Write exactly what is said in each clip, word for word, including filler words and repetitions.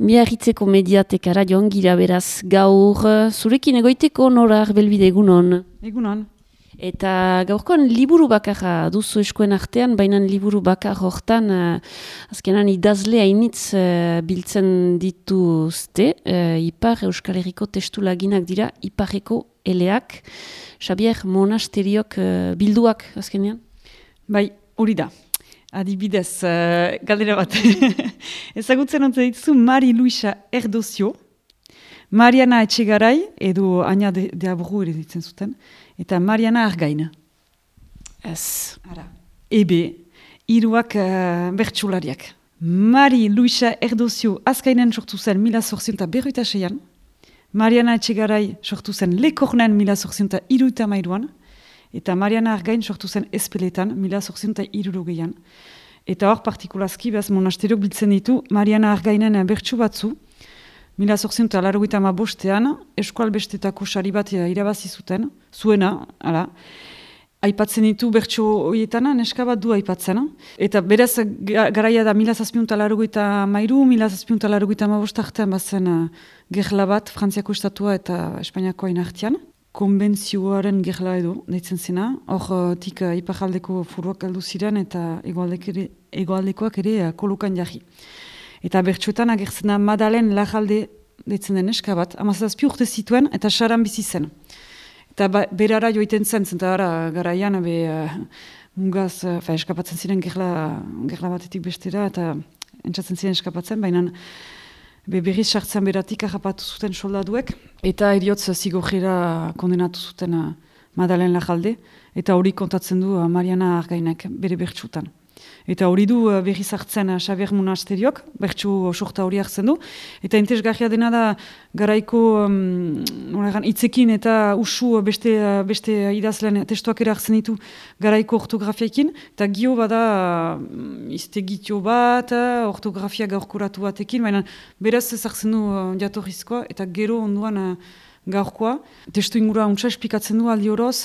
Miarritzeko mediatekara joan gira beraz gaur, zurekin egoiteko Nora Arbelbide egunon. Egunon. Eta gaurkoan liburu bakarra duzu eskuen artean, baina liburu bakar hortan, uh, azkenan idazle hainitz uh, biltzen dituzte, uh, Ipar Euskal Herriko testu laginak dira, Iparreko eleak, Xabier Monasteriok uh, bilduak azkenean? Bai, hori da. Adibidez, uh, galdera bat. Ezagutzen ontzen dituzu Mari Luisa Erdozio, Mariana Etxegarai, edo Aina de, de Aburu ere ditzen zuten, eta Mariana Argaina. Ez. Ara. Ebe, hiruak uh, bertsulariak. Mari Luisa Erdozio azkainen sortu zen mila zorziunta berroita seian, Mariana Etxegarai sortu zen Lekornen mila zorziunta iruita mairuan, eta Mariana Argain sortu zen Espeletan mila zorziunta irurogeian. Eta hor partikulazki, behaz monasteriok biltzen ditu, Mariana Argainen bertsu batzu, mila zorziunta larrogeita ama bostean, eskual bestetako sari bat irabazi zuten, zuena, ala, aipatzen ditu bertso horietan, neska bat du aipatzen. Eta beraz, garaia da mila zazpiunta larrogeita mairu, mila zazpiunta larrogeita ama bost artean bazen uh, gerla bat, Frantziako estatua eta Espainiako hain artean. Konbentzioaren gerla edo, deitzen zena. Hor, tik uh, iparaldeko furuak galdu ziren eta egoaldekoak ere uh, kolokan jarri. Eta bertsuetan agertzen da Madalen Lajalde deitzen den neska bat, amazazpi urte zituen eta saran bizi zen. Eta ba, berara joiten zen, zenta gara garaian, be, uh, mugaz, uh, fa, eskapatzen ziren gerla, gerla batetik bestera, eta entzatzen ziren eskapatzen, baina be, berriz sartzen beratik agapatu zuten soldaduek, eta eriotz zigorjera kondenatu zuten uh, Madalen Lajalde, eta hori kontatzen du uh, Mariana Argainek bere bertsutan. Eta hori du uh, berriz hartzen uh, Xabier Monasteriok, bertsu sorta hori hartzen du. Eta interesgarria dena da garaiko um, itzekin eta usu beste, uh, beste idazlen testuak ere hartzen ditu garaiko ortografiaekin. Eta gio bada uh, iztegitio bat, uh, ortografia gaurkoratu batekin, baina beraz ezartzen du uh, jatorrizkoa eta gero onduan uh, gaurkoa. Testu ingura untsa esplikatzen du aldi horoz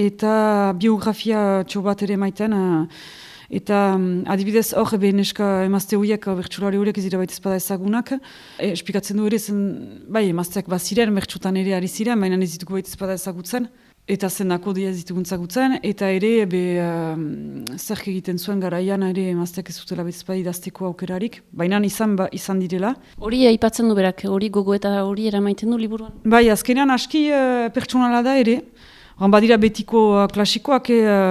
eta biografia txobat ere maiten. Uh, Eta um, adibidez hor ebe neska emazte horiek, bertsulari horiek ez dira baita ezpada ezagunak. E, esplikatzen du ere zen, bai emazteak baziren, bertsutan ere ari ziren, baina ez ditugu baita ezpada ezagutzen. Eta zenako dia ez ditugun ezagutzen. Eta ere ebe um, zerk egiten zuen garaian ere emazteak ez zutela baita ezpada idazteko aukerarik. Baina izan, ba, izan direla. Hori aipatzen du berak, hori gogo eta hori eramaiten du liburuan? Bai, azkenean aski uh, pertsonala da ere. Horan badira betiko uh, klasikoak,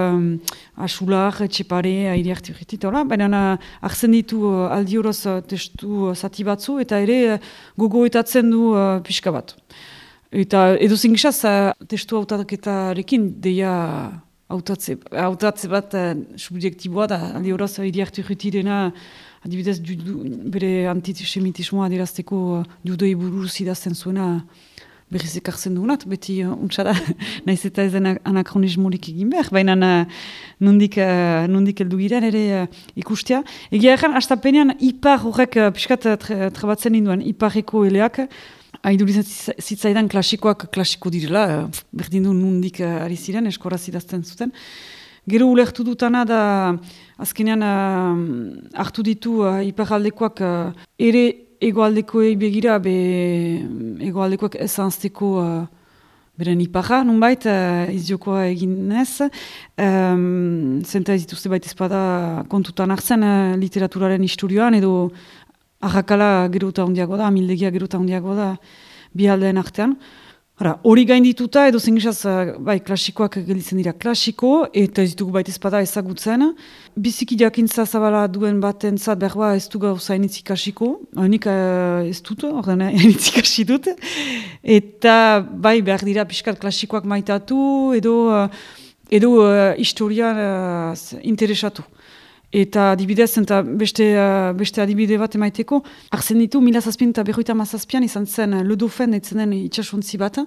uh, Asular, Etxepare, Airi Artiurretit, baina uh, arzen ditu uh, aldi horoz uh, testu uh, zati batzu, eta ere uh, gogoetatzen du uh, pixka bat. Eta edo zingisaz, uh, testu autaketarekin deia autatze, autatze bat uh, subjektiboa da, aldi horoz uh, Airi Artiurretirena, adibidez, judu, bere antisemitismoa adirazteko uh, judoi buruz idazten zuena, berriz ekartzen dugunat, beti uh, untxada, nahiz eta ezen anakronismorik egin behar, baina uh, nondik, uh, nondik eldu giren ere uh, ikustea. Egia erran, astapenean, ipar horrek uh, piskat uh, trabatzen induen, iparreko eleak, haidurizen zitzaidan klasikoak klasiko direla, uh, berdin du nondik uh, ari ziren, eskoraz idazten zuten. Gero ulertu dutana da, azkenean uh, hartu ditu uh, iparaldekoak uh, ere egoaldekoei begira, be, egoaldekoak ezanzteko uh, beren iparra, nunbait, uh, iziokoa eginez. Um, zenta ez dituzte baita ezpada kontutan hartzen uh, literaturaren historioan, edo arrakala gerota hondiago da, amildegia gerota hondiago da, bi aldeen artean. Hori gaindituta, edo zengisaz, bai, klasikoak gelditzen dira klasiko, eta ez ditugu baita ezpada ezagutzen. Biziki jakintza zabala duen baten zat, berba ez du gauza hainitzik ikasiko, hainik uh, ez dut, horren hainitzik ikasi dut. Eta bai, behar dira pixkat klasikoak maitatu, edo, uh, edo uh, historia uh, interesatu. Eta adibidez, eta beste, uh, beste adibide bat emaiteko, arzen ditu, mila zazpien eta berroita mazazpian izan zen Le Dauphin etzen den itxasontzi bat.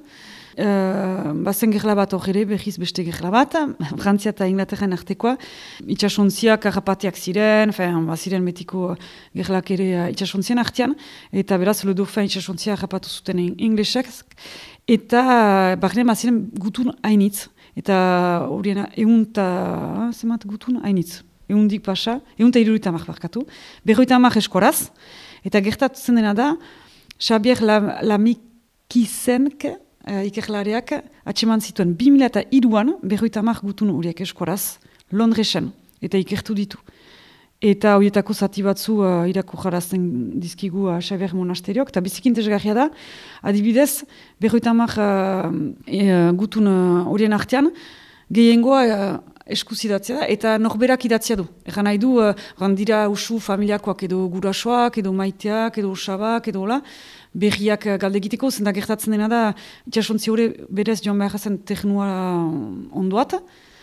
Uh, bazen gerla bat hor ere, berriz beste gerla bat, Frantzia eta Inglaterren artekoa. Itxasontziak harrapateak ziren, fin, baziren betiko gerlak ere uh, itxasontzien artean. Eta beraz, Le Dauphin itxasontzia harrapatu zuten inglesek. Eta uh, barren baziren gutun hainitz. Eta horiena eunta, uh, zemat gutun hainitz. Eundik pasa, eunta iruruita amak barkatu, berroita amak eskoraz, Eta gertatzen dena da, Xabier Lamikizenk, uh, ikerlareak, atseman zituen bi mila hiruan berroita hamar gutun horiek eskoraz, Londresen, eta ikertu ditu. Eta horietako zati batzu uh, irakurrarazten dizkigu uh, Xabier Monasteriok, eta biziki interesgarria da, adibidez, berroita hamar uh, e, gutun horien uh, artean, gehiengoa uh, eskuz idatzia da, eta norberak idatzia du. Egan nahi du, uh, randira usu familiakoak edo gurasoak, edo maiteak, edo osabak, edo hola, berriak uh, galde egiteko, zenta gertatzen dena da, itxasontzi hori berez joan behar zen teknua ondoat,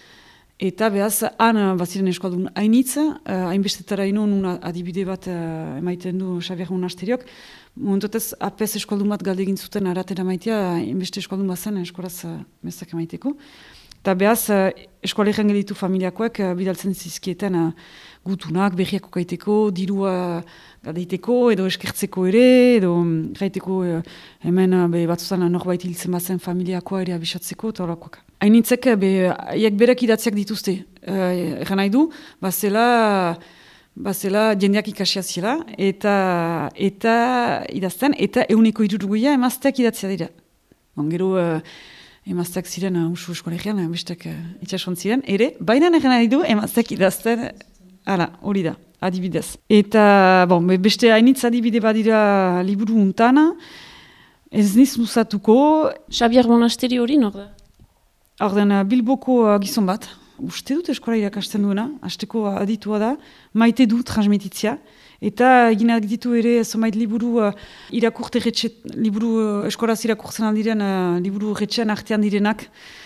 eta behaz, han baziren eskualdun hainitz, hainbestetara uh, ino, nun adibide bat uh, emaiten du Xabier Monasteriok, momentotez, apes eskualdun bat galde egin zuten aratera maitea, hainbeste eskualdun bat zen eskoraz uh, mezak emaiteko. Eta behaz, uh, eskualean gelitu familiakoek uh, bidaltzen zizkieten uh, gutunak, berriak okaiteko, dirua gadeiteko, edo eskertzeko ere, edo gaiteko uh, hemen uh, batzuzan norbait hiltzen bazen familiakoa ere abisatzeko, eta horakoak. Hainitzek, haiek berek idatziak dituzte. Uh, Egan nahi du, bazela, bazela jendeak ikasia zela, eta, eta idazten, eta euneko iruruguia emazteak idatzia dira. Gero, uh, emazteak ziren uh, usu eskolegian, uh, bestek uh, itxason ziren, ere, baina egan nahi du, emazteak idazten, hala, hori da, adibidez. Eta, bon, beste hainitz adibide badira liburu untana, ez niz luzatuko. Xabier Monasteri hori nor da? Orden, Bilboko uh, gizon bat, uste dut eskola irakasten duena, hasteko uh, aditua da, maite du transmititzia, eta eginak ditu ere zomait liburu uh, irakurte retxe, liburu uh, eskolaz irakurtzen aldiren, uh, liburu retxean artean direnak,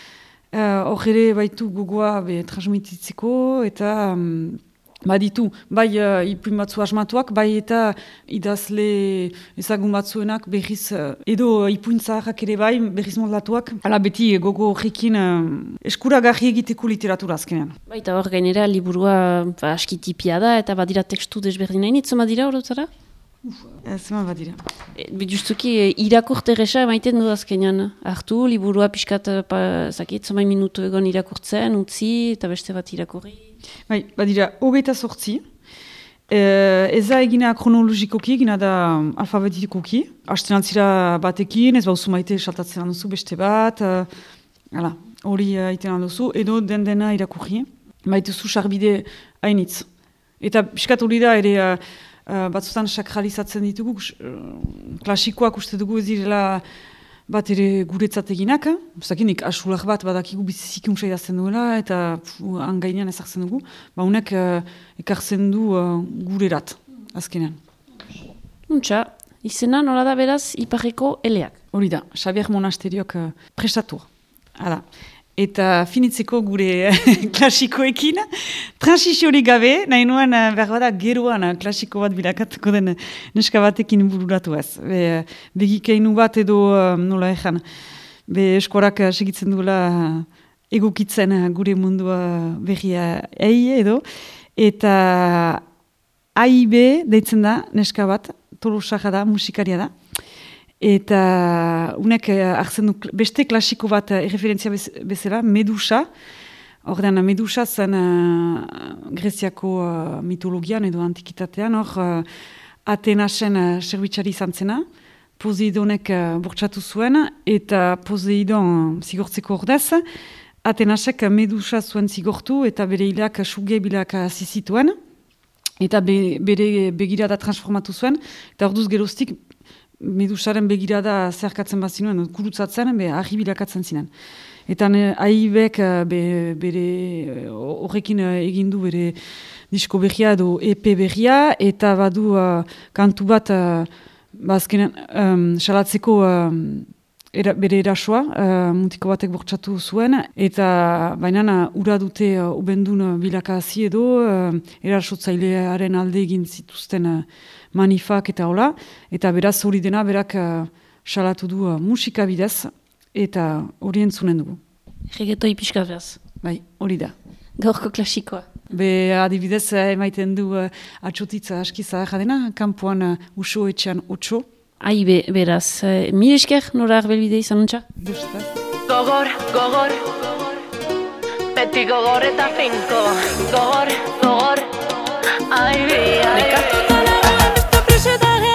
hor uh, ere baitu gogoa be, transmititzeko, eta um, baditu, bai uh, ipuin batzu asmatuak, bai eta idazle ezagun batzuenak berriz, uh, edo ipuin zaharrak ere bai, berriz moldatuak. Hala beti gogo horrekin uh, eskuragarri egiteko literatura azkenean. Baita hor gainera liburua ba, askitipia da, eta badira tekstu desberdin hain, itzoma dira horretara? Zema badira. E, justuki e, irakurte resa emaiten du azkenean. Hartu, liburua pixkat, pa, zakit, zomai minutu egon irakurtzen, utzi, eta beste bat irakurri. Bai, badira, hogeita sortzi. E, ez da egina kronologikoki, egina da alfabetikoki. Hasten altzira batekin, ez bauzu maite saltatzen handuzu beste bat. Hala, uh, hori uh, iten handuzu, edo den dena irakurri. Maituzu sarbide hainitz. Eta piskat hori da ere... Uh, Uh, batzutan sakralizatzen ditugu, uh, klasikoak uste dugu ez direla bat ere guretzat eginak. Zakinik, asulak bat badakigu bizizik untsa idazten duela, eta pfu, angainean ezartzen dugu. Ba, unek uh, ekartzen du uh, gurerat, azkenean. Untsa, izena nola da beraz Iparreko eleak. Hori da, Xabier Monasteriok uh, prestatua. Hala. Eta finitzeko gure klasikoekin, transiziorik gabe, nahi nuen behar bada geroan klasiko bat bilakatuko den neska batekin bururatu ez. Be, begikeinu bat edo nola ezan, be eskorak segitzen duela egokitzen gure mundua berria ei edo, eta A I B deitzen da neska bat, Tolosaja da, musikaria da. Eta unek hartzen du beste klasiko bat erreferentzia bezala, Medusa. Ordean, Medusa zen uh, Greziako uh, mitologian edo antikitatean, hor uh, Atenasen uh, servitxari izan zena, Poseidonek uh, bortxatu zuen, eta Poseidon zigortzeko ordez, Atenasek Medusa zuen zigortu, eta bere hilak suge bilak zizituen, eta be, bere begirada transformatu zuen, eta orduz geroztik, Medusaren begirada zerkatzen bat zinuen, kurutzatzen, be, ahi bilakatzen zinen. Eta aibek be, bere horrekin egindu bere disko berria edo E P berria, eta badu uh, kantu bat uh, bazkenen um, salatzeko um, era, bere erasoa, uh, mutiko batek bortxatu zuen, eta baina ura dute uh, ubendun bilakazi edo uh, erasotzailearen alde egin zituzten uh, manifak eta hola, eta beraz hori dena berak uh, salatu du uh, musika bidez, eta hori entzunen dugu. Regetoi pixka beraz. Bai, hori da. Gaurko klasikoa. Be adibidez emaiten du uh, atxotitza askiza jadena, kanpoan uh, uso etxean otxo. Ai be, beraz, uh, mire esker nora arbelbide izan untxa? Gogor, gogor, beti gogor eta finko. Gogor, gogor, ai be, ai be.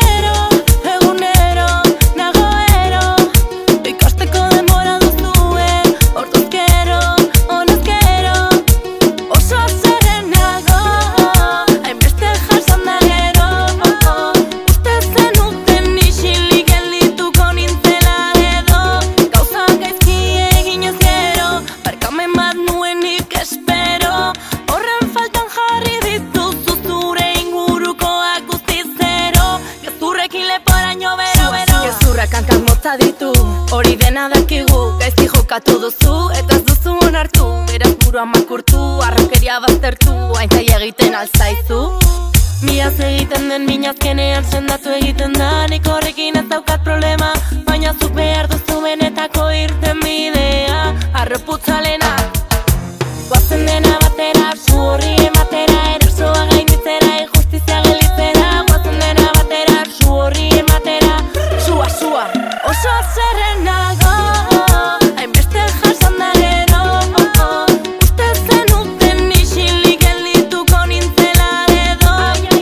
eskatu duzu eta ez duzu onartu. Beraz burua makurtu, arrokeria baztertu, aintzai egiten alzaizu. Miaz egiten den minazkenean sendatu egiten da. Nik horrekin ez daukat problema, baina zuk behar duzu benetako irten bidea. Arroputzalena guazen dena batera, su horri ematera, erasoa gainditzera, injustizia gelitzera. Guazen dena batera, su horri ematera, sua, sua, oso zerrenago, hainbeste jasan da gero. Uste zenuten isilik geldituko nintzela edo.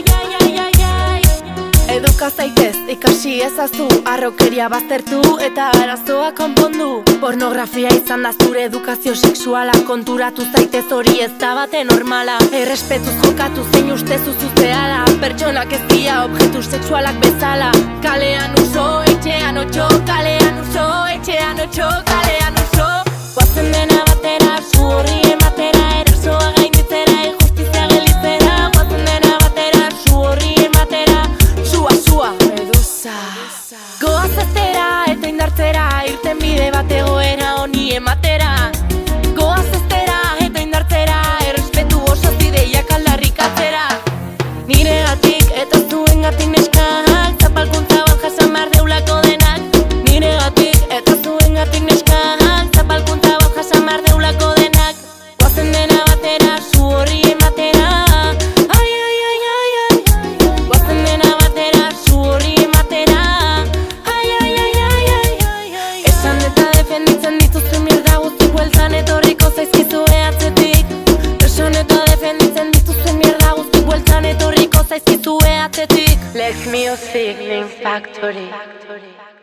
Eduka zaitez, ikasi ezazu, arrokeria baztertu eta arazoa konpondu. Pornografia izan da zure edukazio sexuala, konturatu zaitez hori ez da bate normala. Errespetuz jokatu zein ustezu zuzeala, pertsonak ez dira objektu sexualak bezala. Kalean uso, etxean otxo, kalean uso, etxean otxo, kalean uso. Guazen dena batera, su horri ematera, erasoa gainditzera, injustizia gelitzera. Guazen dena batera, su horri ematera, sua, sua, medusa. Goaz eztera eta indartzera, irten bide bat egoera honi ematera. Goaz eztera eta indartzera, errespetu oso zideiak aldarrikatzera. Niregatik eta zuengatik neskak, zapalkuntza bat jasan behar deulako denak. Niregatik eta zuengatik neskak, zapalkuntza bat jasan behar deulako denak. Guazen dena batera, su horri ematera. Ai, ai, ai, ai, ai, ai. Guazen dena batera, su horri ematera. Ai, ai, ai, ai, ai, ai, ai. Esan eta defenditzen dituzu mierda guzti bueltan etorriko zaizkizu ehatzetik. Esan eta defenditzen dituzu mierda guzti bueltan etorriko zaizkizu ehatzetik. Lex Music Link Factory.